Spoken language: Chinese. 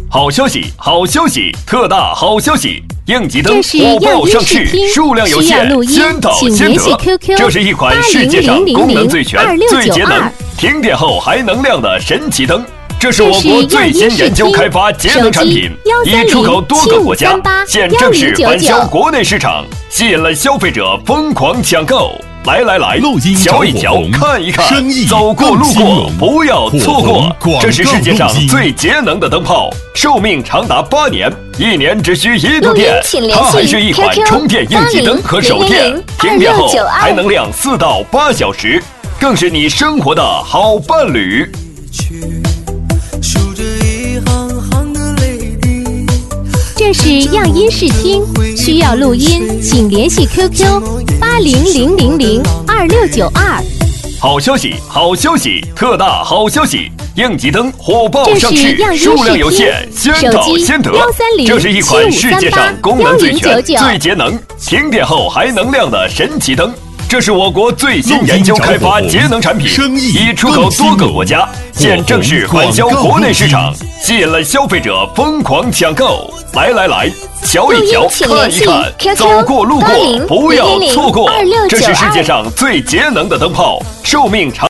好消息，好消息，特大好消息！应急灯火爆上市，数量有限，先到先得。这是一款世界上功能最全、最节能、停电后还能亮的神奇灯。这是我国最新研究开发节能产品，已出口多个国家，现正式返销国内市场，吸引了消费者疯狂抢购。来，瞧一瞧，看一看，走过路过不要错过。这是世界上最节能的灯泡，寿命长达8年，1年只需1度电。它还是一款充电应急灯和手电，停电后还能亮4到8小时，更是你生活的好伴侣。 这是样音视听，需要录音，请联系 QQ 8000026992。 好消息，好消息，特大好消息！应急灯火爆上市，数量有限，先到先得。这是一款世界上功能最全、最节能、停电后还能亮的神奇灯。这是我国最新研究开发节能产品，已出口多个国家，现正式返销国内市场，吸引了消费者疯狂抢购。来，瞧一瞧，看一看，走过路过不要错过。这是世界上最节能的灯泡，寿命长。